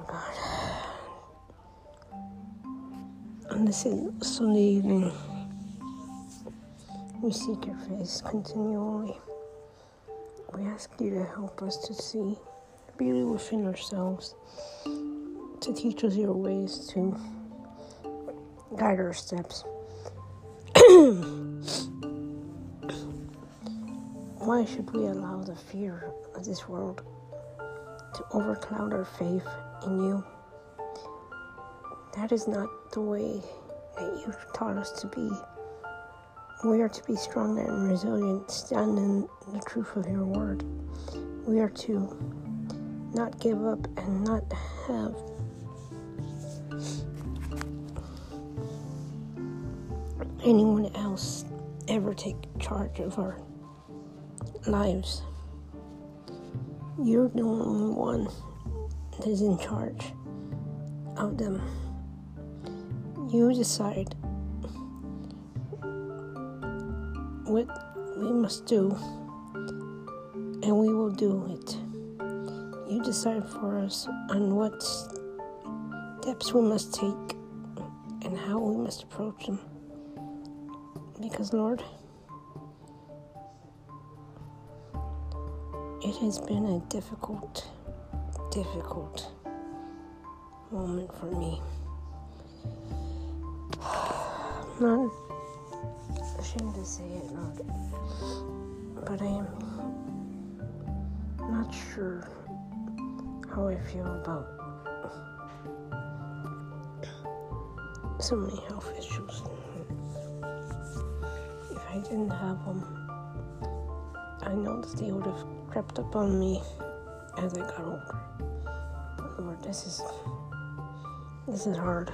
God. On this Sunday evening, we seek your face continually. We ask you to help us to see the beauty within ourselves, to teach us your ways, to guide our steps. Why should we allow the fear of this world to overcloud our faith in you? That is not the way that you taught us to be. We are to be strong and resilient, stand in the truth of your word. We are to not give up and not have anyone else ever take charge of our lives. You're the only one that is in charge of them. You decide what we must do, and we will do it. You decide for us on what steps we must take and how we must approach them. Because, Lord, it has been a difficult moment for me. I'm not ashamed to say it, Lord, but I am not sure how I feel about so many health issues. If I didn't have them, I know that they would have crept up on me as I got older. But Lord, this is hard.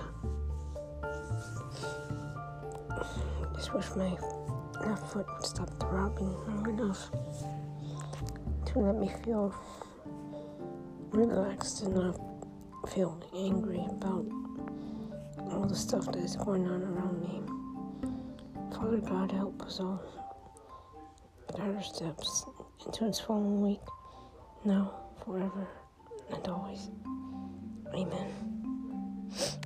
I just wish my left foot would stop throbbing long enough to let me feel relaxed and not feel angry about all the stuff that is going on around me. Father God, help us all guide our steps into this following week, now, forever, and always. Amen.